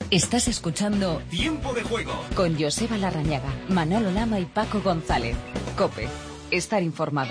Estás escuchando Tiempo de Juego con Joseba Larrañaga, Manolo Lama y Paco González. COPE. Estar informado.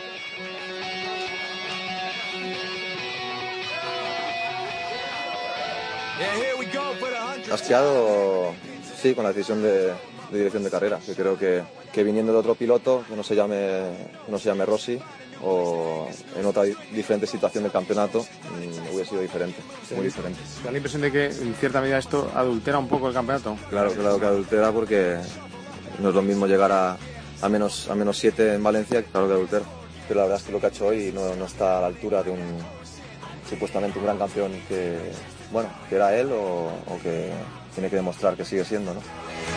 Asqueado, sí, con la decisión de dirección de carrera, que creo que viniendo de otro piloto, que no se llame Rossi, o en otra diferente situación del campeonato, hubiera sido diferente, muy diferente. ¿Te da la impresión de que en cierta medida esto adultera un poco el campeonato? Claro que adultera, porque no es lo mismo llegar a menos 7 en Valencia, claro que adultera. Pero la verdad es que lo que ha hecho hoy no está a la altura de supuestamente un gran campeón que era él o que tiene que demostrar que sigue siendo, ¿no?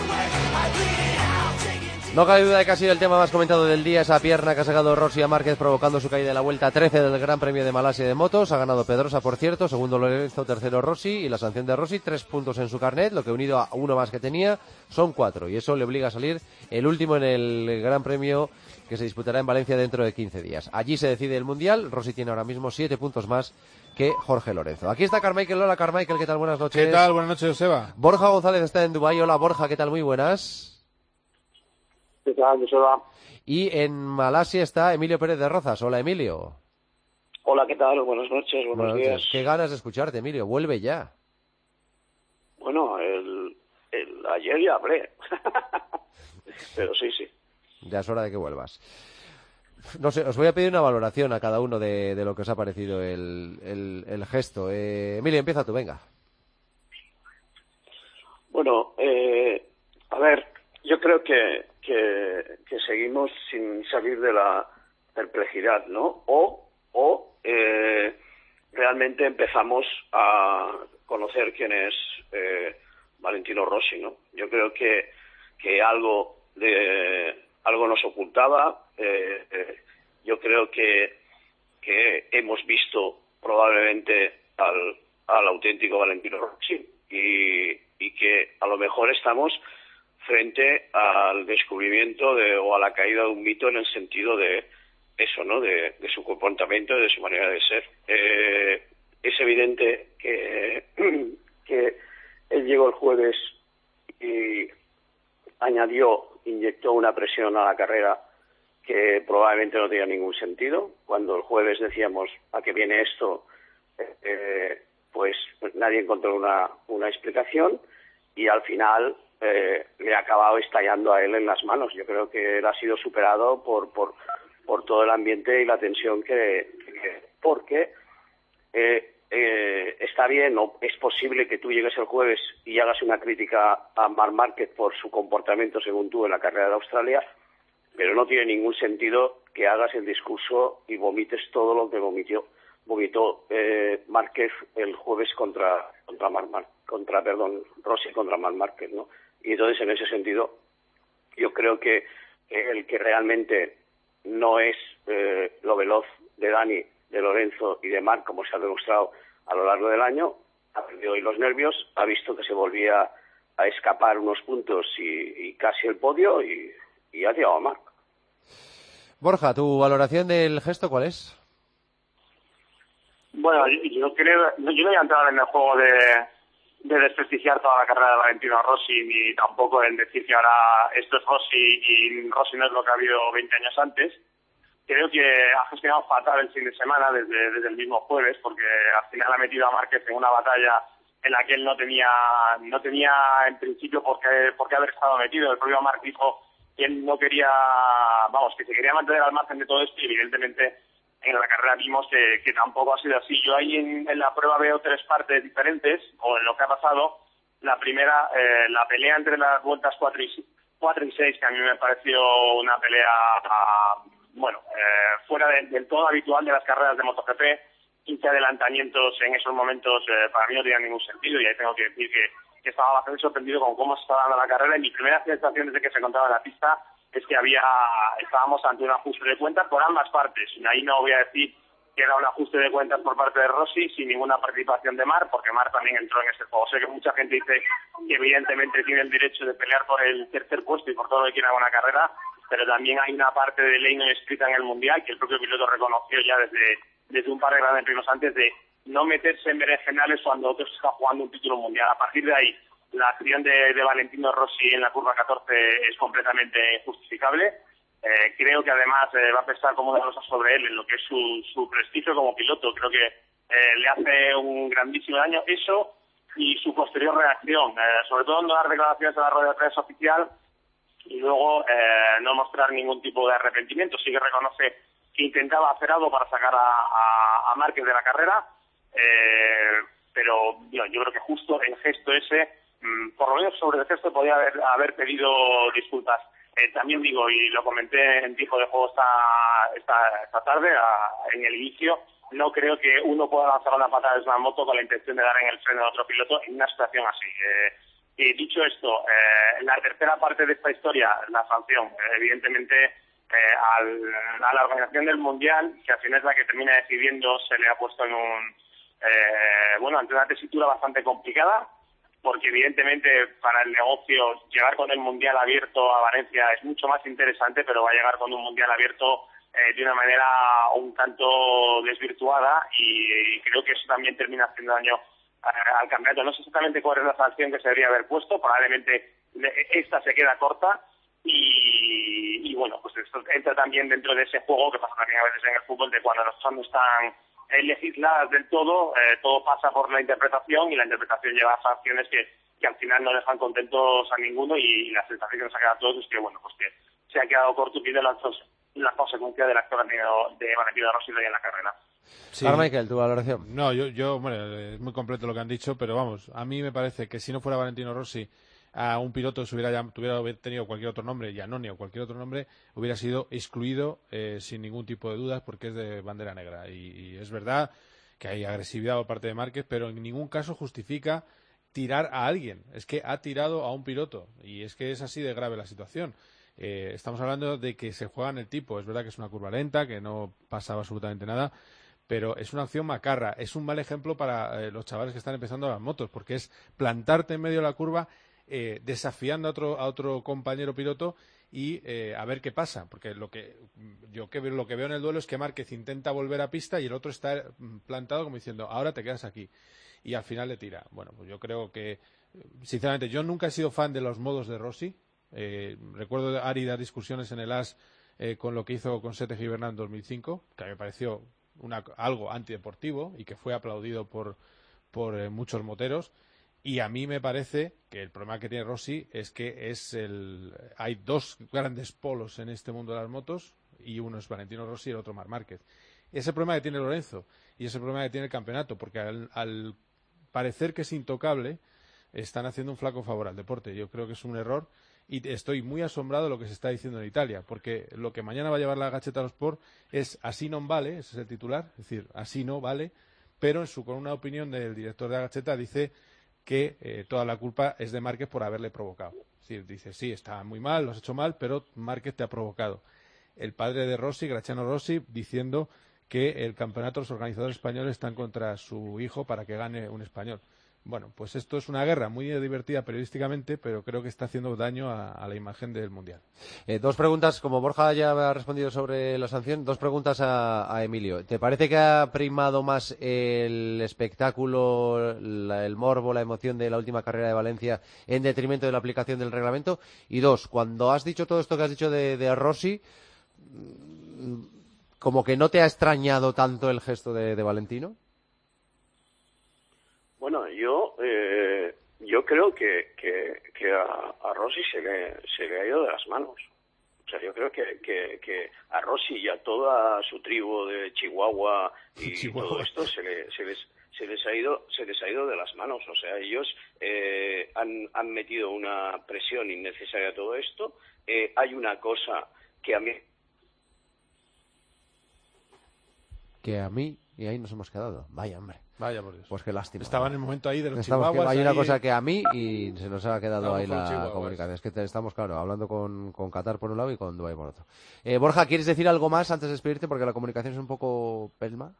No cabe duda de que ha sido el tema más comentado del día, esa pierna que ha sacado Rossi a Márquez provocando su caída en la vuelta 13 del Gran Premio de Malasia de motos. Ha ganado Pedrosa, por cierto, segundo Lorenzo, tercero Rossi, y la sanción de Rossi, 3 puntos en su carnet, lo que unido a uno más que tenía son 4, y eso le obliga a salir el último en el Gran Premio que se disputará en Valencia dentro de 15 días. Allí se decide el Mundial. Rossi tiene ahora mismo 7 puntos más que Jorge Lorenzo. Aquí está Carmichael. Hola Carmichael, ¿qué tal? Buenas noches. ¿Qué tal? Buenas noches, Joseba. Borja González está en Dubái. Hola Borja, ¿qué tal? Muy buenas. ¿Qué tal, Joseba? Y en Malasia está Emilio Pérez de Rozas. Hola Emilio. Hola, ¿qué tal? Buenas noches, buenos días. Qué ganas de escucharte, Emilio. Vuelve ya. Bueno, ayer ya hablé. Pero sí. Ya es hora de que vuelvas. No sé, os voy a pedir una valoración a cada uno de lo que os ha parecido el gesto. Emilio, empieza tú, venga. Bueno, a ver, yo creo que seguimos sin salir de la perplejidad, ¿no? O realmente empezamos a conocer quién es Valentino Rossi, ¿no? Yo creo que algo nos ocultaba. Yo creo que hemos visto probablemente al auténtico Valentino Rossi y que a lo mejor estamos frente al descubrimiento o a la caída de un mito en el sentido de eso, ¿no? De su comportamiento y de su manera de ser. Es evidente que él llegó el jueves y inyectó una presión a la carrera que probablemente no tenía ningún sentido. Cuando el jueves decíamos ¿a qué viene esto? Pues nadie encontró una explicación y al final le ha acabado estallando a él en las manos. Yo creo que él ha sido superado por todo el ambiente y la tensión porque está bien, o es posible que tú llegues el jueves y hagas una crítica a Marc Márquez por su comportamiento según tú en la carrera de Australia, pero no tiene ningún sentido que hagas el discurso y vomites todo lo que vomitó Márquez el jueves contra Rossi contra Marc Márquez, ¿no? Y entonces en ese sentido yo creo que el que realmente no es lo veloz de Dani, de Lorenzo y de Marc, como se ha demostrado a lo largo del año, ha perdido hoy los nervios, ha visto que se volvía a escapar unos puntos y casi el podio y ha llegado a Marc. Borja, ¿tu valoración del gesto cuál es? Bueno, yo no voy a entrar en el juego de desprestigiar toda la carrera de Valentino Rossi, ni tampoco en decir que ahora esto es Rossi y Rossi no es lo que ha habido 20 años antes. Creo que ha gestionado fatal el fin de semana desde el mismo jueves, porque al final ha metido a Márquez en una batalla en la que él no tenía en principio por qué haber estado metido. El propio Marc dijo que él no quería, que se quería mantener al margen de todo esto y evidentemente en la carrera vimos que tampoco ha sido así. Yo ahí en la prueba veo 3 partes diferentes, o en lo que ha pasado. La primera, la pelea entre las vueltas 4 y 6, que a mí me pareció una pelea fuera del todo habitual de las carreras de MotoGP. 15 adelantamientos en esos momentos para mí no tenían ningún sentido, y ahí tengo que decir que estaba bastante sorprendido con cómo se estaba dando la carrera, y mi primera sensación desde que se encontraba en la pista es que estábamos ante un ajuste de cuentas por ambas partes. Y ahí no voy a decir que era un ajuste de cuentas por parte de Rossi sin ninguna participación de Marc, porque Marc también entró en ese juego. Sé que mucha gente dice que evidentemente tiene el derecho de pelear por el tercer puesto y por todo lo que quiera en una carrera, pero también hay una parte de ley no escrita en el Mundial que el propio piloto reconoció ya desde un par de grandes premios antes, de no meterse en berenjenales cuando otros están jugando un título mundial. A partir de ahí, la acción de Valentino Rossi en la curva 14 es completamente injustificable. Creo que además va a pesar como una rosa sobre él en lo que es su prestigio como piloto. Creo que le hace un grandísimo daño eso y su posterior reacción, sobre todo no dar declaraciones a la rueda de prensa oficial y luego no mostrar ningún tipo de arrepentimiento. Sí que reconoce que intentaba hacer algo para sacar a Márquez de la carrera, pero yo creo que justo el gesto ese, por lo menos sobre el gesto, podía haber pedido disculpas. También digo, y lo comenté en Tiempo de Juego esta tarde, en el inicio, no creo que uno pueda lanzar una patada desde una moto con la intención de dar en el freno a otro piloto en una situación así. Y dicho esto, la tercera parte de esta historia, la sanción, evidentemente a la organización del Mundial, que al final es la que termina decidiendo, se le ha puesto en ante una tesitura bastante complicada, porque evidentemente para el negocio llegar con el Mundial abierto a Valencia es mucho más interesante, pero va a llegar con un Mundial abierto de una manera un tanto desvirtuada y creo que eso también termina haciendo daño al campeonato. No sé exactamente cuál es la sanción que se debería haber puesto, probablemente esta se queda corta y bueno, pues esto entra también dentro de ese juego que pasa también a veces en el fútbol, de cuando las cosas no están legisladas del todo, todo pasa por la interpretación y la interpretación lleva a sanciones que al final no dejan contentos a ninguno y la sensación que nos ha quedado a todos es que bueno, pues que se ha quedado corto y de la consecuencia del acto de Valentino Rossi en la carrera. Sí. Carmichael, tu valoración. No, yo bueno, es muy completo lo que han dicho, pero vamos, a mí me parece que si no fuera Valentino Rossi, a un piloto tuviera tenido cualquier otro nombre, Giannone o cualquier otro nombre, hubiera sido excluido sin ningún tipo de dudas porque es de bandera negra. Y es verdad que hay agresividad por parte de Márquez, pero en ningún caso justifica tirar a alguien. Es que ha tirado a un piloto y es que es así de grave la situación. Estamos hablando de que se juega en el tipo. Es verdad que es una curva lenta, que no pasaba absolutamente nada, pero es una acción macarra. Es un mal ejemplo para los chavales que están empezando a las motos, porque es plantarte en medio de la curva desafiando a otro compañero piloto y a ver qué pasa, porque lo que veo en el duelo es que Márquez intenta volver a pista y el otro está plantado como diciendo ahora te quedas aquí y al final le tira. Bueno, pues yo creo que sinceramente yo nunca he sido fan de los modos de Rossi. Recuerdo áridas discusiones en el AS con lo que hizo con Sete Gibernal en 2005, que me pareció algo antideportivo y que fue aplaudido por muchos moteros. Y a mí me parece que el problema que tiene Rossi es que hay dos grandes polos en este mundo de las motos y uno es Valentino Rossi y el otro Marc Márquez. Es el problema que tiene Lorenzo y es el problema que tiene el campeonato, porque al parecer que es intocable están haciendo un flaco favor al deporte. Yo creo que es un error y estoy muy asombrado de lo que se está diciendo en Italia, porque lo que mañana va a llevar la Gazzetta dello Sport es así non vale, ese es el titular, es decir, así no vale, pero con una opinión del director de la Gazzetta dice que toda la culpa es de Márquez por haberle provocado. Es decir, dice, sí, está muy mal, lo has hecho mal, pero Márquez te ha provocado. El padre de Rossi, Graciano Rossi, diciendo que el campeonato, los organizadores españoles están contra su hijo para que gane un español. Bueno, pues esto es una guerra muy divertida periodísticamente, pero creo que está haciendo daño a la imagen del Mundial. Dos preguntas, como Borja ya ha respondido sobre la sanción, dos preguntas a Emilio. ¿Te parece que ha primado más el espectáculo, el morbo, la emoción de la última carrera de Valencia en detrimento de la aplicación del reglamento? Y dos, cuando has dicho todo esto que has dicho de Rossi, ¿como que no te ha extrañado tanto el gesto de Valentino? Bueno, yo creo que a Rossi se le ha ido de las manos. O sea, yo creo que a Rossi y a toda su tribu de Chihuahua y todo esto se les ha ido de las manos. O sea, ellos han metido una presión innecesaria a todo esto. Hay una cosa que a mí... Y ahí nos hemos quedado. Vaya, hombre. Vaya, por Dios. Pues qué lástima. Estaba en el momento ahí de los chihuahuas. Hay una cosa que a mí y se nos ha quedado ahí la chihuahuas. comunicación. Es que estamos, claro, hablando con Qatar por un lado y con Dubái por otro. Borja, ¿quieres decir algo más antes de despedirte? Porque la comunicación es un poco pelma.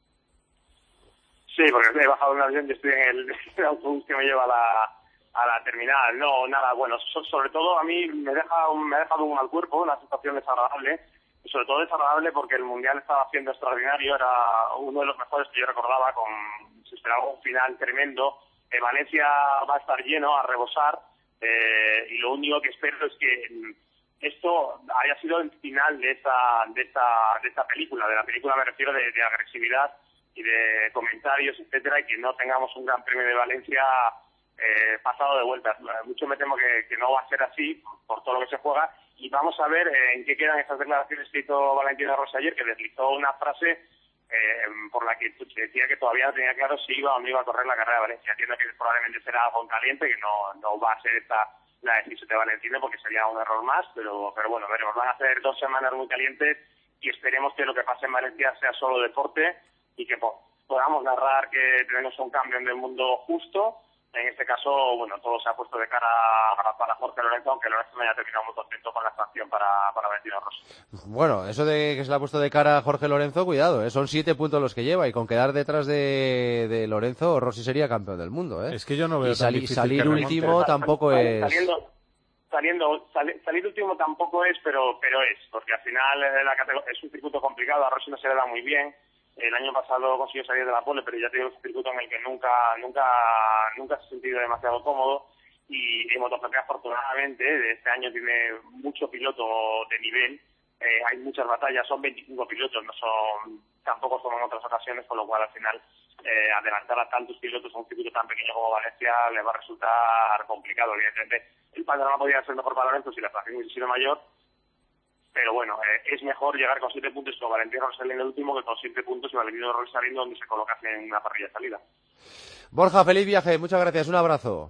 Sí, porque he bajado un avión y estoy en el autobús que me lleva a la terminal. No, nada, bueno, sobre todo a mí me ha dejado un mal cuerpo, una situación desagradable. sobre todo desagradable porque el Mundial estaba haciendo extraordinario, era uno de los mejores que yo recordaba, se esperaba un final tremendo. Valencia va a estar lleno, a rebosar, y lo único que espero es que esto haya sido el final de esta película. De la película me refiero de agresividad y de comentarios, etcétera, y que no tengamos un Gran Premio de Valencia pasado de vueltas. Mucho me temo que no va a ser así por todo lo que se juega, y vamos a ver en qué quedan estas declaraciones que hizo Valentino Rossi ayer, que deslizó una frase por la que decía que todavía no tenía claro si iba o no iba a correr la carrera de Valencia. Entiendo que probablemente será algo caliente, que no va a ser esta la decisión de Valentino, porque sería un error más, pero bueno, veremos. Van a ser 2 semanas muy calientes y esperemos que lo que pase en Valencia sea solo deporte y que podamos narrar que tenemos un cambio en el mundo justo. En este caso, bueno, todo se ha puesto de cara para Jorge Lorenzo, aunque Lorenzo me haya terminado muy contento con la sanción para Valentino Rossi. Bueno, eso de que se le ha puesto de cara a Jorge Lorenzo, cuidado, son 7 puntos los que lleva, y con quedar detrás de Lorenzo, Rossi sería campeón del mundo, Es que yo no veo y salir último tampoco es... Salir último tampoco es, pero es, porque al final es un circuito complicado, a Rossi no se le da muy bien. El año pasado consiguió salir de la pole, pero ya tiene un circuito en el que nunca se ha sentido demasiado cómodo, y en MotoGP afortunadamente este año tiene mucho piloto de nivel, hay muchas batallas, son 25 pilotos, tampoco son en otras ocasiones, con lo cual al final adelantar a tantos pilotos a un circuito tan pequeño como Valencia le va a resultar complicado. Evidentemente el panorama podría ser mejor para Lorenzo si la fracción hubiese sido mayor, pero bueno, es mejor llegar con 7 puntos con Valentino Rossi saliendo el último que con 7 puntos y Valentino Rossi saliendo donde se colocase en una parrilla de salida. Borja, feliz viaje, muchas gracias, un abrazo.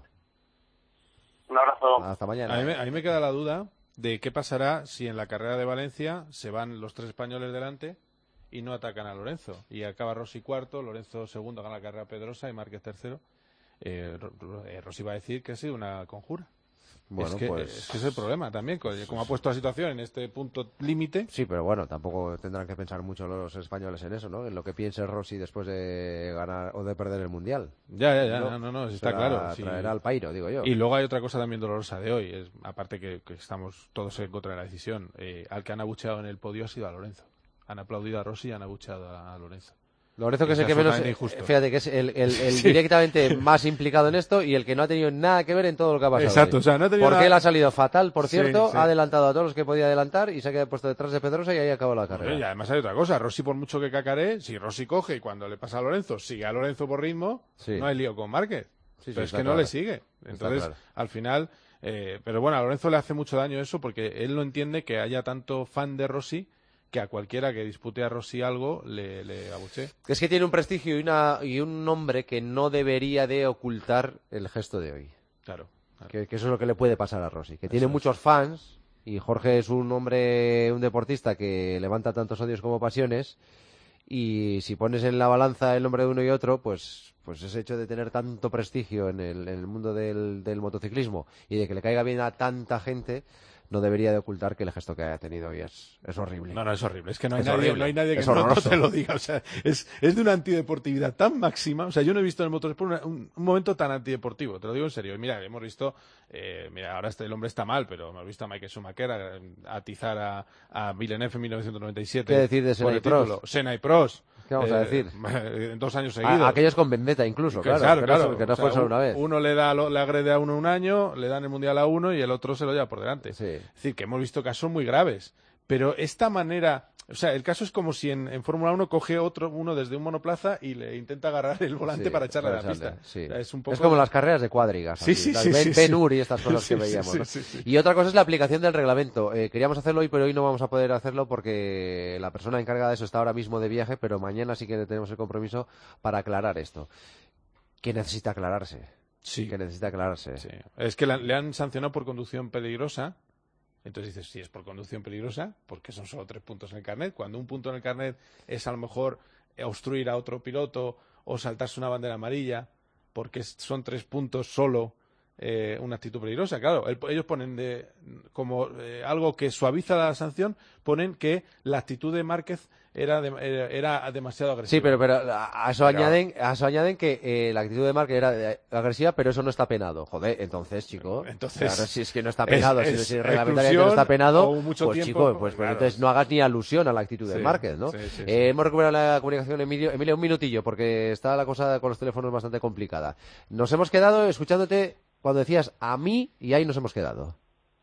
Un abrazo. Hasta mañana. A mí me queda la duda de qué pasará si en la carrera de Valencia se van los 3 españoles delante y no atacan a Lorenzo. Y acaba Rossi cuarto, Lorenzo segundo, gana la carrera Pedrosa y Márquez tercero. Rossi va a decir que ha sido una conjura. Bueno, es que es el problema también, como ha puesto la situación en este punto límite. Sí, pero bueno, tampoco tendrán que pensar mucho los españoles en eso, ¿no? En lo que piense Rossi después de ganar o de perder el Mundial. Ya, no, está claro. Traerá al pairo, digo yo. Y luego hay otra cosa también dolorosa de hoy, aparte que estamos todos en contra de la decisión, al que han abucheado en el podio ha sido a Lorenzo. Han aplaudido a Rossi y han abucheado a Lorenzo. Lorenzo, que es el que menos, fíjate, que es el sí, directamente más implicado en esto y el que no ha tenido nada que ver en todo lo que ha pasado. Exacto, hoy. O sea, no ha tenido porque nada... él ha salido fatal, por cierto, sí. Ha adelantado a todos los que podía adelantar y se ha quedado puesto detrás de Pedrosa y ahí acabó la carrera. Y además hay otra cosa, Rossi por mucho que cacaree, si Rossi coge y cuando le pasa a Lorenzo sigue a Lorenzo por ritmo, no hay lío con Márquez. Pero es que no le sigue. Entonces, al final, pero bueno, a Lorenzo le hace mucho daño eso porque él no entiende que haya tanto fan de Rossi que a cualquiera que dispute a Rossi algo le abuche. Es que tiene un prestigio y un nombre que no debería de ocultar el gesto de hoy. Claro. Que eso es lo que le puede pasar a Rossi, que tiene muchos fans y Jorge es un hombre, un deportista que levanta tantos odios como pasiones, y si pones en la balanza el nombre de uno y otro, pues ese hecho de tener tanto prestigio en el mundo del motociclismo y de que le caiga bien a tanta gente, no debería de ocultar que el gesto que haya tenido hoy es horrible. No, es horrible. Es que no hay nadie que no te lo diga. O sea, es de una antideportividad tan máxima. O sea, yo no he visto en el motorsport un momento tan antideportivo. Te lo digo en serio. Mira, hemos visto... ahora el hombre está mal, pero hemos visto a Michael Schumacher atizar a Villeneuve en 1997. ¿Qué decir de Senna y Prost? Senna y Prost. ¿Qué vamos a decir? 2 años seguidos. Aquellos con vendetta incluso, claro. Que no fue solo una vez. Uno le agrede a uno un año, le dan el Mundial a uno y el otro se lo lleva por delante. Sí. Es decir, que hemos visto casos muy graves. Pero esta manera... O sea, el caso es como si en Fórmula 1 coge uno desde un monoplaza y le intenta agarrar el volante para echarle a la pista. Sí. O sea, es como las carreras de cuadrigas. Ben-Hur y estas cosas que veíamos. ¿no? Sí. Y otra cosa es la aplicación del reglamento. Queríamos hacerlo hoy, pero hoy no vamos a poder hacerlo porque la persona encargada de eso está ahora mismo de viaje, pero mañana sí que tenemos el compromiso para aclarar esto. Que necesita aclararse. Sí. Que necesita aclararse. Sí. Es que le han sancionado por conducción peligrosa. Entonces dices, si es por conducción peligrosa, porque son solo 3 puntos en el carnet. Cuando un punto en el carnet es a lo mejor obstruir a otro piloto o saltarse una bandera amarilla, porque son 3 puntos solo, una actitud peligrosa. Claro, ellos ponen como algo que suaviza la sanción, ponen que la actitud de Márquez era demasiado agresiva. Sí, pero a eso añaden que la actitud de Márquez era agresiva, pero eso no está penado. Joder, entonces, chico, claro, si es que no está penado, si reglamentariamente no está penado, pues chico, pues claro, entonces no hagas ni alusión a la actitud de Márquez, ¿no? Sí. Hemos recuperado la comunicación, Emilio, un minutillo, porque está la cosa con los teléfonos bastante complicada. Nos hemos quedado escuchándote cuando decías a mí, y ahí nos hemos quedado.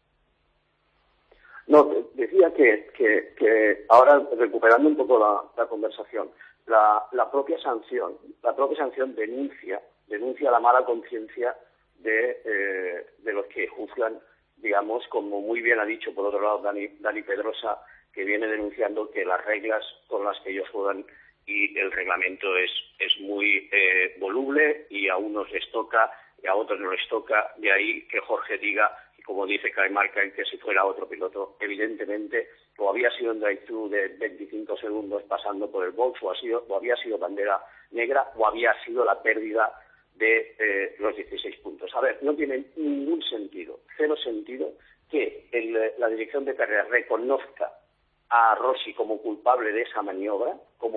No, decía que ahora, recuperando un poco la conversación, la propia sanción denuncia la mala conciencia de los que juzgan, digamos, como muy bien ha dicho por otro lado Dani Pedrosa, que viene denunciando que las reglas con las que ellos juegan y el reglamento es muy voluble, y a unos les toca y a otros no les toca. De ahí que Jorge diga, como dice Kai Markel, que si fuera otro piloto, evidentemente, o había sido en drive-thru de 25 segundos pasando por el box, o había sido bandera negra, o había sido la pérdida de los 16 puntos. A ver, no tiene ningún sentido, cero sentido, que la dirección de carrera reconozca a Rossi como culpable de esa maniobra,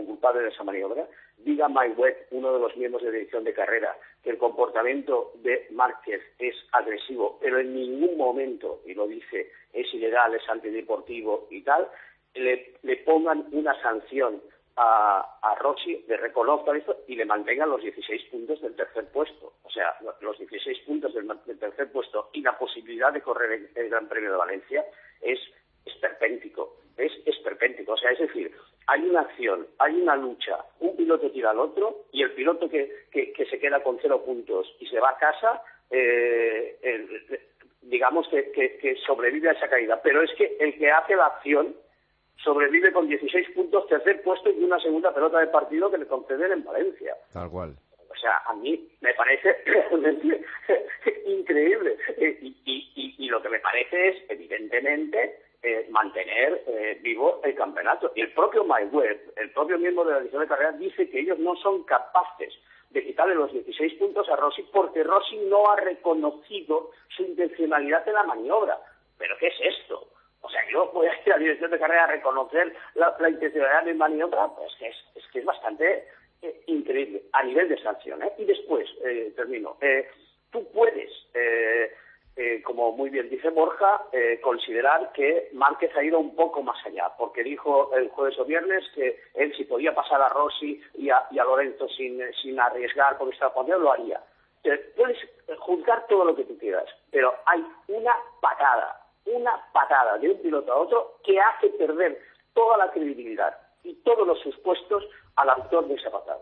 diga Mike Webb, uno de los miembros de dirección de carrera, que el comportamiento de Márquez es agresivo, pero en ningún momento, y lo dice, es ilegal, es antideportivo y tal, le pongan una sanción a Rossi, le reconozcan esto y le mantengan los 16 puntos del tercer puesto. O sea, los 16 puntos del tercer puesto y la posibilidad de correr el Gran Premio de Valencia es esperpéntico. Es esperpéntico, o sea, es decir, hay una acción, hay una lucha, un piloto tira al otro y el piloto que se queda con 0 puntos y se va a casa, digamos que sobrevive a esa caída, pero es que el que hace la acción sobrevive con 16 puntos, tercer puesto y una segunda pelota de partido que le conceden en Valencia. Tal cual. O sea, a mí me parece realmente increíble. Y lo que me parece es, evidentemente, mantener vivo el campeonato. Y el propio Mike Webb, el propio miembro de la dirección de carrera, dice que ellos no son capaces de quitarle los 16 puntos a Rossi porque Rossi no ha reconocido su intencionalidad en la maniobra. ¿Pero qué es esto? O sea, yo voy a ir a la dirección de carrera a reconocer la intencionalidad de maniobra, pues es que es bastante increíble a nivel de sanción. Y después, termino, tú puedes, como muy bien dice Borja, considerar que Márquez ha ido un poco más allá, porque dijo el jueves o viernes que él, si podía pasar a Rossi y a Lorenzo sin arriesgar porque estaba jugando, lo haría. Puedes juzgar todo lo que tú quieras, pero hay una patada de un piloto a otro que hace perder toda la credibilidad y todos los supuestos al autor de esa patada.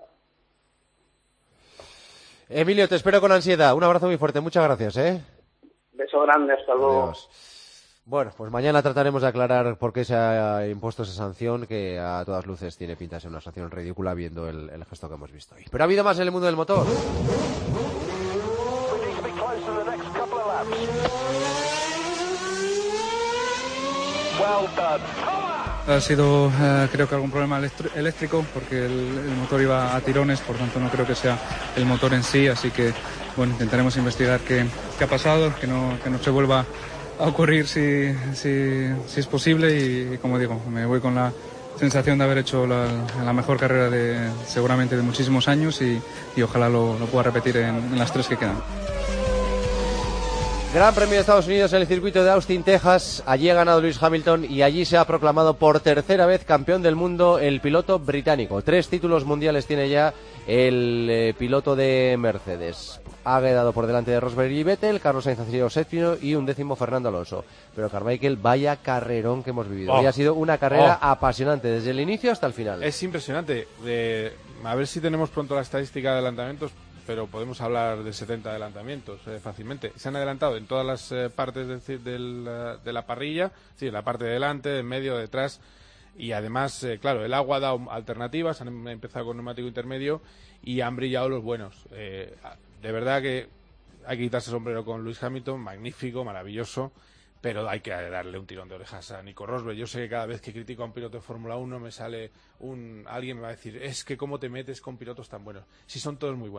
Emilio, te espero con ansiedad. Un abrazo muy fuerte, muchas gracias. Beso grande, hasta luego. Adiós. Bueno, pues mañana trataremos de aclarar por qué se ha impuesto esa sanción, que a todas luces tiene pinta de ser una sanción ridícula viendo el gesto que hemos visto hoy. Pero ha habido más en el mundo del motor. Ha sido, creo que algún problema eléctrico, porque el motor iba a tirones, por tanto no creo que sea el motor en sí, así que bueno, intentaremos investigar qué ha pasado, que no se vuelva a ocurrir si es posible, y como digo, me voy con la sensación de haber hecho la mejor carrera seguramente de muchísimos años, y ojalá lo pueda repetir en las 3 que quedan. Gran Premio de Estados Unidos en el circuito de Austin, Texas. Allí ha ganado Lewis Hamilton y allí se ha proclamado por tercera vez campeón del mundo el piloto británico. 3 títulos mundiales tiene ya el piloto de Mercedes. Ha quedado por delante de Rosberg y Vettel, Carlos Sainz ha sido séptimo y 11º Fernando Alonso. Pero Carmichael, vaya carrerón que hemos vivido. Hoy ha sido una carrera apasionante desde el inicio hasta el final. Es impresionante. A ver si tenemos pronto la estadística de adelantamientos, pero podemos hablar de 70 adelantamientos fácilmente. Se han adelantado en todas las partes de la parrilla, sí, en la parte de delante, de en medio, detrás, y además, claro, el agua ha dado alternativas, han empezado con neumático intermedio y han brillado los buenos. De verdad que hay que quitarse el sombrero con Lewis Hamilton, magnífico, maravilloso, pero hay que darle un tirón de orejas a Nico Rosberg. Yo sé que cada vez que critico a un piloto de Fórmula 1 me sale alguien me va a decir, es que cómo te metes con pilotos tan buenos. Sí, son todos muy buenos,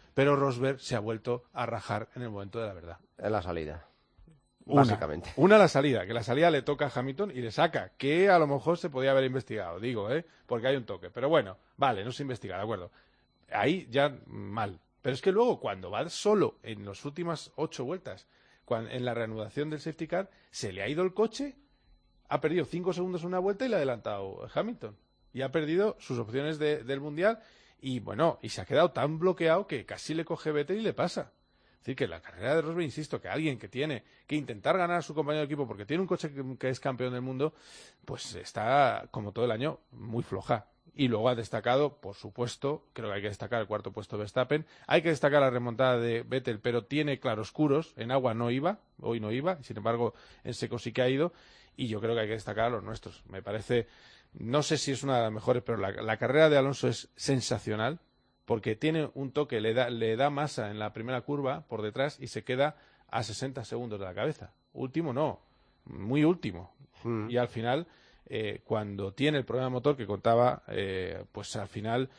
pero Rosberg se ha vuelto a rajar en el momento de la verdad. En la salida. Básicamente. Una la salida, que la salida le toca a Hamilton y le saca, que a lo mejor se podía haber investigado, porque hay un toque. Pero bueno, vale, no se investiga, de acuerdo. Ahí ya mal. Pero es que luego, cuando va solo en las últimas 8 vueltas, en la reanudación del safety car, se le ha ido el coche, ha perdido 5 segundos en una vuelta y le ha adelantado Hamilton. Y ha perdido sus opciones del Mundial y se ha quedado tan bloqueado que casi le coge Vettel y le pasa. Es decir, que la carrera de Rosberg, insisto, que alguien que tiene que intentar ganar a su compañero de equipo porque tiene un coche que es campeón del mundo, pues está, como todo el año, muy floja. Y luego ha destacado, por supuesto, creo que hay que destacar el cuarto puesto de Verstappen, hay que destacar la remontada de Vettel, pero tiene claroscuros, en agua no iba, hoy no iba, sin embargo en seco sí que ha ido, y yo creo que hay que destacar a los nuestros. Me parece, no sé si es una de las mejores, pero la carrera de Alonso es sensacional, porque tiene un toque, le da masa en la primera curva por detrás y se queda a 60 segundos de la cabeza. Último no, muy último. Y al final, cuando tiene el problema motor que contaba, pues al final,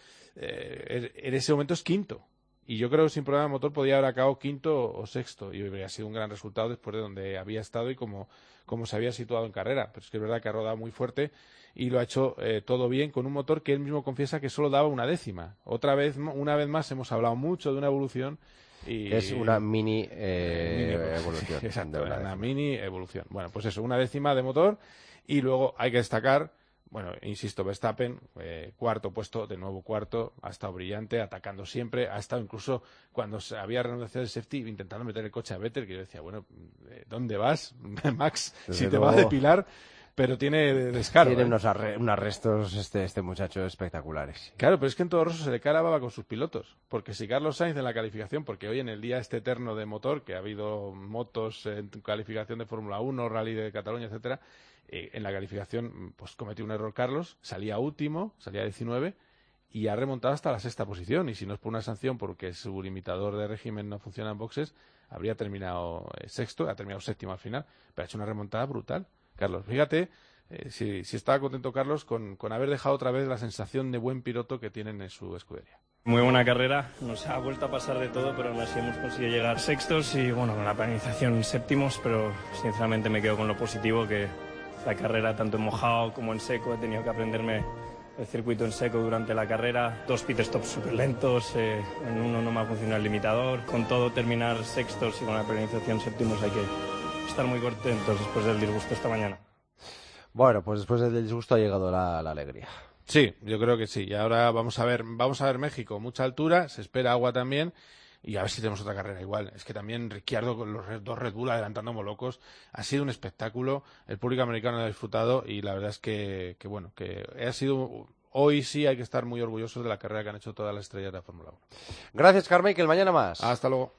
en ese momento es quinto. Y yo creo que sin problema motor podía haber acabado quinto o sexto y habría sido un gran resultado después de donde había estado y como se había situado en carrera. Pero es que es verdad que ha rodado muy fuerte y lo ha hecho todo bien con un motor que él mismo confiesa que solo daba una décima. Una vez más hemos hablado mucho de una evolución y es una mini evolución. Exacto, una mini evolución. Bueno, pues eso, una décima de motor y luego hay que destacar, bueno, insisto, Verstappen, cuarto puesto, de nuevo cuarto, ha estado brillante, atacando siempre, ha estado incluso cuando había reanudación del safety intentando meter el coche a Vettel, que yo decía, bueno, ¿dónde vas, Max? Si te va a depilar, pero tiene descaro. Tiene unos restos este muchacho espectaculares. Claro, pero es que en Todo Rosso se le cae la baba con sus pilotos, porque si Carlos Sainz en la calificación, porque hoy en el día este eterno de motor, que ha habido motos en calificación de Fórmula 1, Rally de Cataluña, etcétera, en la calificación pues cometió un error Carlos, salía último, salía 19 y ha remontado hasta la sexta posición, y si no es por una sanción porque su limitador de régimen no funciona en boxes, habría terminado sexto, ha terminado séptimo al final, pero ha hecho una remontada brutal Carlos. Fíjate si estaba contento Carlos con haber dejado otra vez la sensación de buen piloto que tienen en su escudería. Muy buena carrera, nos ha vuelto a pasar de todo, pero aún así hemos conseguido llegar sextos y bueno, con la penalización séptimos, pero sinceramente me quedo con lo positivo, que la carrera tanto en mojado como en seco, he tenido que aprenderme el circuito en seco durante la carrera, 2 pit stops súper lentos, en uno no me ha funcionado el limitador, con todo terminar sextos y con la penalización séptimos hay que estar muy contentos después del disgusto esta mañana. Bueno, pues después del disgusto ha llegado la alegría. Sí, yo creo que sí. Y ahora vamos a ver México, mucha altura, se espera agua también, y a ver si tenemos otra carrera igual. Es que también Ricciardo con los dos Red Bull adelantando como locos, ha sido un espectáculo, el público americano lo ha disfrutado y la verdad es que bueno, que ha sido... Hoy sí hay que estar muy orgullosos de la carrera que han hecho todas las estrellas de la Fórmula 1. Gracias, Carmichael. Mañana más. Hasta luego.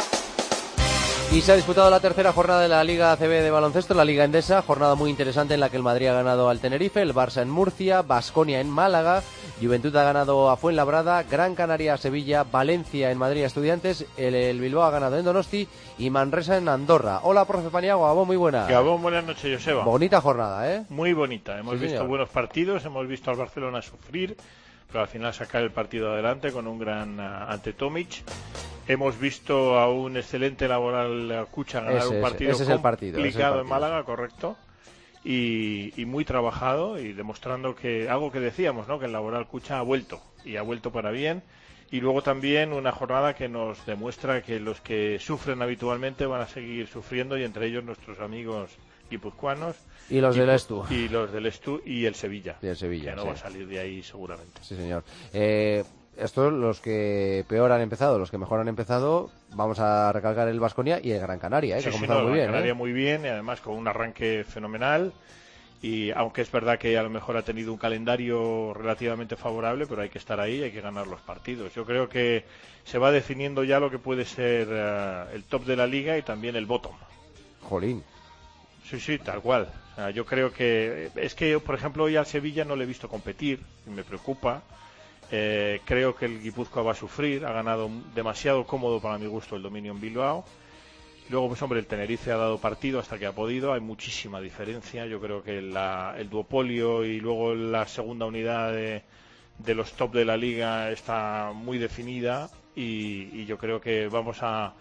Y se ha disputado la tercera jornada de la Liga ACB de baloncesto, la Liga Endesa, jornada muy interesante en la que el Madrid ha ganado al Tenerife, el Barça en Murcia, Baskonia en Málaga, Juventud ha ganado a Fuenlabrada, Gran Canaria a Sevilla, Valencia en Madrid a Estudiantes, el Bilbao ha ganado en Donosti y Manresa en Andorra. Hola, profe Paniagua, Gabón, muy buena. Gabón, buenas noches, Joseba. Bonita jornada, ¿eh? Muy bonita, hemos visto señor. Buenos partidos, hemos visto al Barcelona sufrir, pero al final sacar el partido adelante con un gran ante Tomic. Hemos visto a un excelente Laboral Cucha ganar un partido complicado en Málaga, correcto, y muy trabajado y demostrando que algo que decíamos, ¿no? Que el Laboral Cucha ha vuelto y ha vuelto para bien. Y luego también una jornada que nos demuestra que los que sufren habitualmente van a seguir sufriendo, y entre ellos nuestros amigos guipuzcoanos y los del Estu y el Sevilla, que no va a salir de ahí seguramente. Sí, señor. Estos los que peor han empezado, los que mejor han empezado, vamos a recalcar el Baskonia y el Gran Canaria, que ha comenzado muy bien. Gran Canaria muy bien, y además con un arranque fenomenal. Y aunque es verdad que a lo mejor ha tenido un calendario relativamente favorable, pero hay que estar ahí, hay que ganar los partidos. Yo creo que se va definiendo ya lo que puede ser el top de la liga y también el bottom. Jolín. Sí, tal cual. O sea, yo creo que es que, por ejemplo, hoy al Sevilla no le he visto competir y me preocupa. Creo que el Guipúzcoa va a sufrir, ha ganado demasiado cómodo para mi gusto el dominio en Bilbao. Luego, pues hombre, el Tenerife ha dado partido hasta que ha podido, hay muchísima diferencia. Yo creo que el duopolio y luego la segunda unidad de los top de la liga está muy definida, y yo creo que vamos a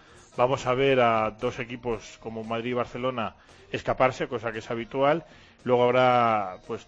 ver a dos equipos como Madrid y Barcelona escaparse, cosa que es habitual. Luego habrá pues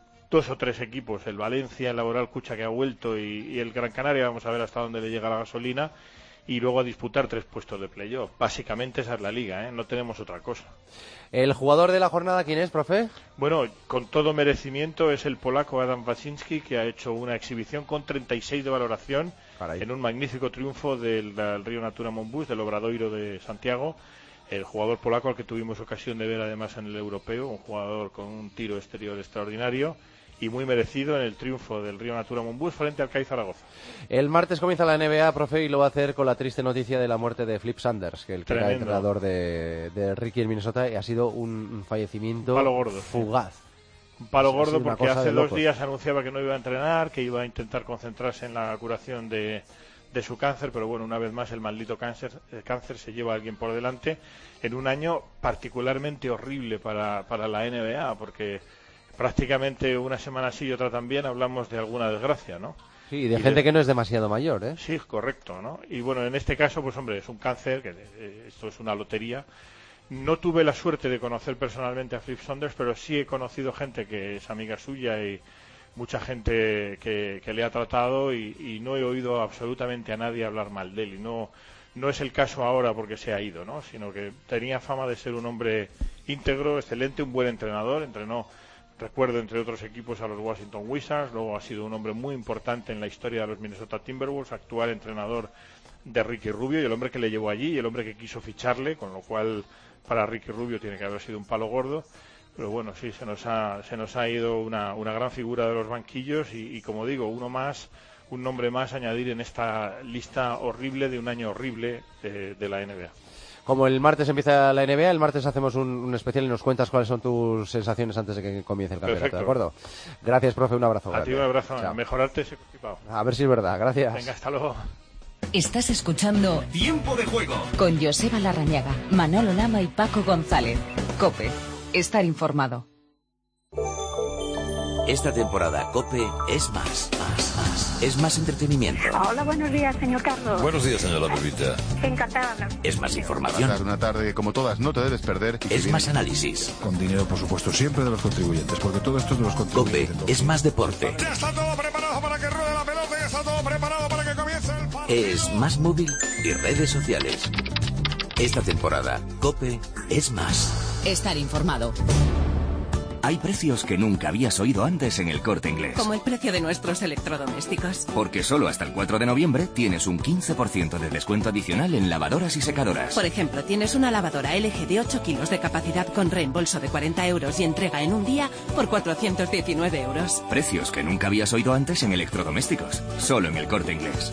2 o 3 equipos, el Valencia, el Laboral Cucha que ha vuelto y el Gran Canaria, vamos a ver hasta dónde le llega la gasolina, y luego a disputar 3 puestos de playoff. Básicamente esa es la liga, no tenemos otra cosa. ¿El jugador de la jornada quién es, profe? Bueno, con todo merecimiento es el polaco Adam Wacinski, que ha hecho una exhibición con 36 de valoración. Caray. En un magnífico triunfo del Río Natura Monbus, del Obradoiro de Santiago. El jugador polaco al que tuvimos ocasión de ver además en el europeo, un jugador con un tiro exterior extraordinario y muy merecido en el triunfo del Río Natura Monbus frente al CAI Zaragoza. El martes comienza la NBA, profe, y lo va a hacer con la triste noticia de la muerte de Flip Sanders, que era entrenador de Ricky en Minnesota, y ha sido un fallecimiento fugaz. Un palo gordo porque hace 2 días anunciaba que no iba a entrenar, que iba a intentar concentrarse en la curación de su cáncer, pero bueno, una vez más el maldito cáncer se lleva a alguien por delante en un año particularmente horrible para la NBA, porque prácticamente una semana sí y otra también hablamos de alguna desgracia, ¿no? Sí, y de gente que no es demasiado mayor, ¿eh? Sí, correcto, ¿no? Y bueno, en este caso, pues hombre, es un cáncer, que esto es una lotería. No tuve la suerte de conocer personalmente a Flip Saunders, pero sí he conocido gente que es amiga suya y mucha gente que le ha tratado y no he oído absolutamente a nadie hablar mal de él. Y no es el caso ahora porque se ha ido, ¿no? Sino que tenía fama de ser un hombre íntegro, excelente, un buen entrenador. Entrenó, recuerdo, entre otros equipos, a los Washington Wizards. Luego ha sido un hombre muy importante en la historia de los Minnesota Timberwolves, actual entrenador de Ricky Rubio y el hombre que le llevó allí y el hombre que quiso ficharle, con lo cual para Ricky Rubio tiene que haber sido un palo gordo. Pero bueno, sí, se nos ha ido una gran figura de los banquillos y como digo, un nombre más a añadir en esta lista horrible de un año horrible de la NBA. Como el martes empieza la NBA, el martes hacemos un especial y nos cuentas cuáles son tus sensaciones antes de que comience el campeonato. Perfecto. ¿De acuerdo? Gracias, profe, un abrazo. A ti un abrazo, a mejorarte ese equipado. A ver si es verdad, gracias. Venga, hasta luego. Estás escuchando Tiempo de Juego con Joseba Larrañaga, Manolo Lama y Paco González. COPE. Estar informado. Esta temporada COPE es más. Es más entretenimiento. Hola, buenos días, señor Carlos. Buenos días, señora Pepita. Encantada. Es más información. Una tarde como todas, no te debes perder. Es más análisis. Con dinero, por supuesto, siempre de los contribuyentes, porque todo esto es de los contribuyentes. COPE es más deporte. Ya está todo preparado para que ruede la pelota, ya está todo preparado para que comience el partido. Es más móvil y redes sociales. Esta temporada, COPE es más. Estar informado. Hay precios que nunca habías oído antes en El Corte Inglés. Como el precio de nuestros electrodomésticos. Porque solo hasta el 4 de noviembre tienes un 15% de descuento adicional en lavadoras y secadoras. Por ejemplo, tienes una lavadora LG de 8 kilos de capacidad con reembolso de 40 euros y entrega en un día por 419 euros. Precios que nunca habías oído antes en electrodomésticos. Solo en El Corte Inglés.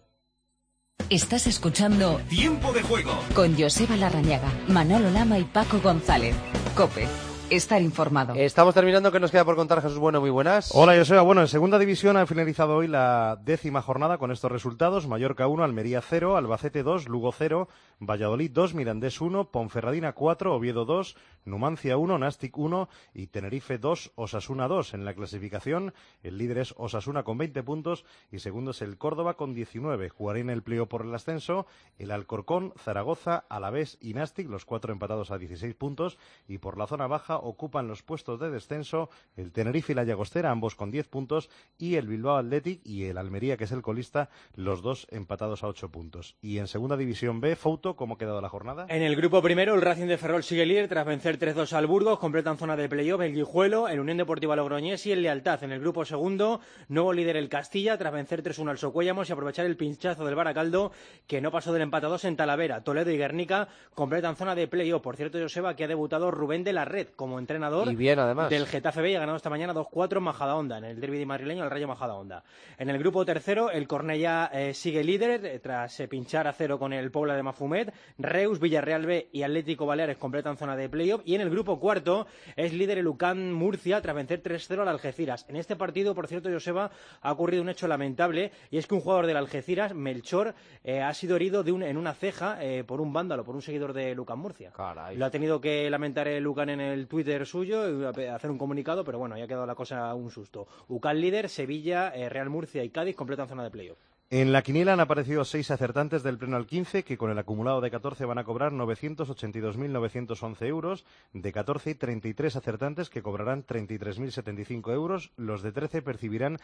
Estás escuchando Tiempo de Juego con Joseba Larrañaga, Manolo Lama y Paco González. COPE. Estar informado. Estamos terminando. ¿Qué nos queda por contar, Jesús Bueno? Muy buenas. Hola, Joseba. Bueno, en segunda división ha finalizado hoy la 10ª jornada con estos resultados: Mallorca 1, Almería 0, Albacete 2, Lugo 0, Valladolid 2, Mirandés 1, Ponferradina 4, Oviedo 2, Numancia 1, Nástic 1 y Tenerife 2, Osasuna 2. En la clasificación, el líder es Osasuna con 20 puntos y segundo es el Córdoba con 19. Jugará en el playoff por el ascenso el Alcorcón, Zaragoza, Alavés y Nástic, los 4 empatados a 16 puntos, y por la zona baja ocupan los puestos de descenso el Tenerife y la Llagostera, ambos con 10 puntos, y el Bilbao Athletic y el Almería, que es el colista, los 2 empatados a 8 puntos. Y en segunda división B, Fouto, ¿cómo ha quedado la jornada? En el grupo primero, el Racing de Ferrol sigue líder tras vencer 3-2 al Burgos, completan zona de playoff el Guijuelo, el Unión Deportiva Logroñés y el Lealtad. En el grupo segundo, nuevo líder el Castilla tras vencer 3-1 al Socuéllamos y aprovechar el pinchazo del Baracaldo, que no pasó del empate a 2 en Talavera. Toledo y Guernica completan zona de playoff. Por cierto, Joseba, que ha debutado Rubén de la Red como entrenador y bien, además, del Getafe B, y ha ganado esta mañana 2-4 en Majadahonda, en el derbi madrileño al Rayo Majadahonda. En el grupo tercero, el Cornellá sigue líder tras pinchar a 0 con el Pobla de Mafumet. Reus, Villarreal B y Atlético Baleares completan zona de playoff. Y en el grupo cuarto es líder el UCAM Murcia tras vencer 3-0 al Algeciras. En este partido, por cierto, Joseba, ha ocurrido un hecho lamentable, y es que un jugador del Algeciras, Melchor, ha sido herido en una ceja por un vándalo, por un seguidor de UCAM Murcia. Caray. Lo ha tenido que lamentar el UCAM en el Twitter suyo, hacer un comunicado, pero bueno, ya ha quedado la cosa un susto. UCAM líder, Sevilla, Real Murcia y Cádiz completan zona de playoff. En la quiniela han aparecido 6 acertantes del pleno al 15, que con el acumulado de 14 van a cobrar 982.911 euros, de 14 y 33 acertantes que cobrarán 33.075 euros, los de 13 percibirán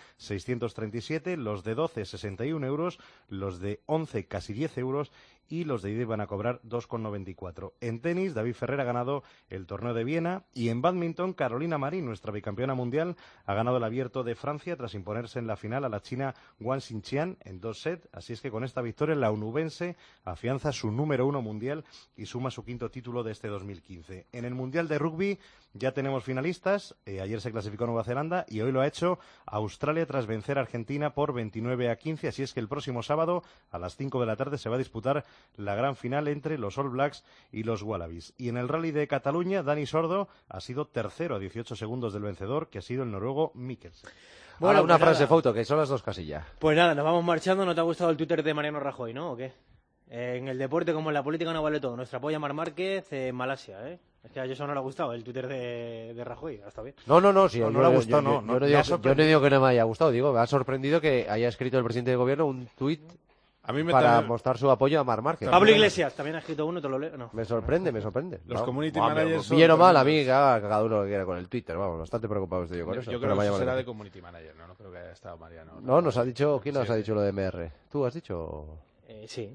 637, los de 12 61 euros, los de 11 casi 10 euros y los de 10 van a cobrar 2,94. En tenis, David Ferrer ha ganado el torneo de Viena y en bádminton, Carolina Marín, nuestra bicampeona mundial, ha ganado el Abierto de Francia tras imponerse en la final a la china Wang Xinqian en 2 sets. Así es que con esta victoria la onubense afianza su número 1 mundial y suma su 5º título de este 2015. En el Mundial de Rugby ya tenemos finalistas. Ayer se clasificó Nueva Zelanda y hoy lo ha hecho Australia tras vencer a Argentina por 29-15. Así es que el próximo sábado a las 5 de la tarde se va a disputar la gran final entre los All Blacks y los Wallabies. Y en el Rally de Cataluña, Dani Sordo ha sido tercero a 18 segundos del vencedor, que ha sido el noruego Mikkelsen. Bueno, ahora una frase foto, que son las 2 casillas. Pues nada, nos vamos marchando. ¿No te ha gustado el Twitter de Mariano Rajoy, no? ¿O qué? En el deporte como en la política no vale todo. Nuestra polla Mar Márquez en Malasia, ¿eh? Es que a eso no le ha gustado el Twitter de Rajoy. Está bien. No, sí, no le ha gustado, yo no digo que no me haya gustado. Digo, me ha sorprendido que haya escrito el presidente de gobierno un tuit para mostrar su apoyo a Mar Márquez. Pablo Iglesias también ha escrito uno, te lo leo. No. Me sorprende. Los community managers bien o mal, a mí, que haga cada uno lo que quiera con el Twitter. Vamos, bastante preocupado estoy yo con eso. Yo creo que será de community manager, no creo que haya estado Mariano. No, nos ha dicho, ¿quién nos ha dicho lo de MR? ¿Tú has dicho? Sí.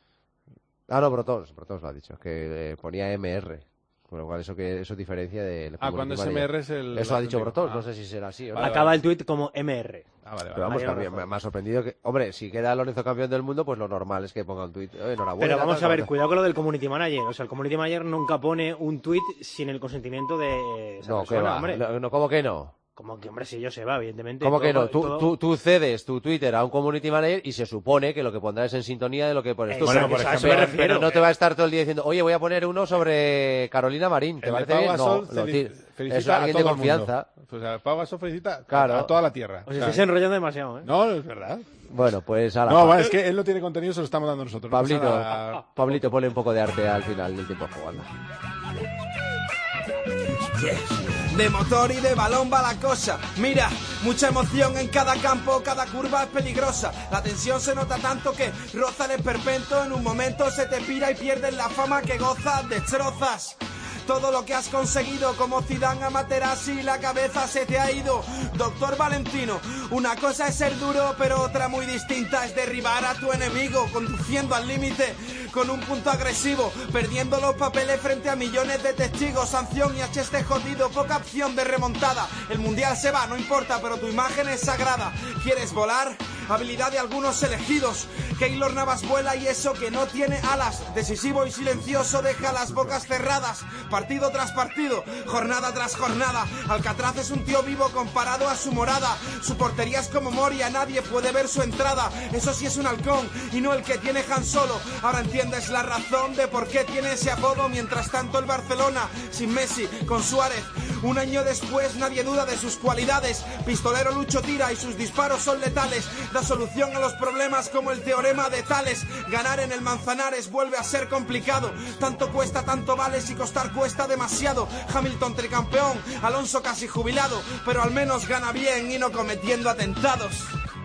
Ah, no, Brotons lo ha dicho, que ponía MR. Con lo cual eso diferencia del cuando es MR es el... Eso ha dicho Brotons, no sé si será así. Vale, acaba el tuit como MR. Vale. Pero vamos, que me ha sorprendido que... Hombre, si queda Lorenzo campeón del mundo, pues lo normal es que ponga un tuit. Enhorabuena. Pero vamos a ver, cuidado con lo del community manager. O sea, el community manager nunca pone un tuit sin el consentimiento de esa persona, hombre. No, ¿cómo que no? Como que, hombre, si yo se va, evidentemente. ¿Cómo que no? Tú cedes tu Twitter a un community manager y se supone que lo que pondrás es en sintonía de lo que pones tú. Bueno, por ejemplo, pero no te va a estar todo el día diciendo, oye, voy a poner uno sobre Carolina Marín. ¿Te parece bien? No, es alguien de confianza. Pues Pau Gasol felicita a toda la tierra. Os estáis enrollando demasiado, ¿eh? No, es verdad. Bueno, pues es que él no tiene contenido, se lo estamos dando nosotros. Pablito, ponle un poco de arte al final del tiempo jugando. De motor y de balón va la cosa. Mira, mucha emoción en cada campo, cada curva es peligrosa. La tensión se nota tanto que roza el esperpento. En un momento se te pira y pierdes la fama que gozas, destrozas todo lo que has conseguido, como Zidane a Materazzi, la cabeza se te ha ido. Doctor Valentino, una cosa es ser duro, pero otra muy distinta es derribar a tu enemigo, conduciendo al límite con un punto agresivo, perdiendo los papeles frente a millones de testigos. Sanción y H este jodido, poca opción de remontada. El mundial se va, no importa, pero tu imagen es sagrada. ¿Quieres volar? Habilidad de algunos elegidos. Keylor Navas vuela y eso que no tiene alas. Decisivo y silencioso, deja las bocas cerradas. Partido tras partido, jornada tras jornada. Alcatraz es un tío vivo comparado a su morada. Su portería es como Moria, nadie puede ver su entrada. Eso sí es un halcón y no el que tiene Han Solo. Ahora entiendes la razón de por qué tiene ese apodo. Mientras tanto el Barcelona, sin Messi, con Suárez. Un año después nadie duda de sus cualidades. Pistolero Lucho tira y sus disparos son letales. Da solución a los problemas como el teorema de Tales. Ganar en el Manzanares vuelve a ser complicado. Tanto cuesta, tanto vale, si costar cuesta demasiado. Hamilton tricampeón, Alonso casi jubilado, pero al menos gana bien y no cometiendo atentados.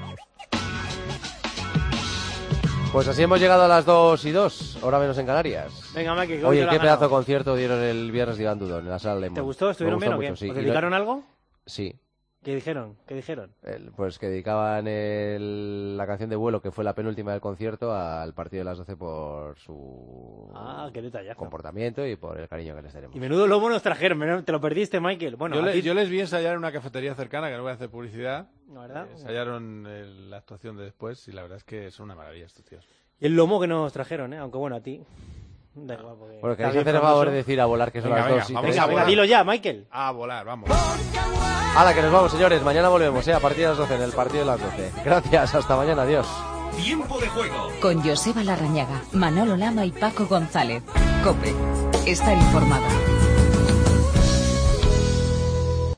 Pues así hemos llegado a las 2:02, hora menos en Canarias. Venga, Mike, oye, qué pedazo de concierto dieron el viernes de Iván Dudón en la sala Lemon. ¿Te gustó? ¿Estuvieron bien o qué? Sí. ¿Os dedicaron algo? Sí. ¿Qué dijeron? Pues que dedicaban la canción de Vuelo, que fue la penúltima del concierto, al partido de las 12 por su qué detallazo. comportamiento y por el cariño que les tenemos. Y menudo lomo nos trajeron, te lo perdiste, Michael. Bueno, yo les vi ensayar en una cafetería cercana, que no voy a hacer publicidad. ¿La verdad? Ensayaron la actuación de después y la verdad es que son una maravilla estos tíos. Y el lomo que nos trajeron, aunque bueno, a ti... Da igual, porque bueno, queréis hacer el favor de decir a volar, que son las 2:03. Venga, dilo ya, Michael. A volar, vamos. ¡Hala, que nos vamos, señores! Mañana volvemos, a partir de las 12, en el partido de las 12. Gracias, hasta mañana, adiós. Tiempo de juego. Con Joseba Larrañaga, Manolo Lama y Paco González. COPE. Estar informado.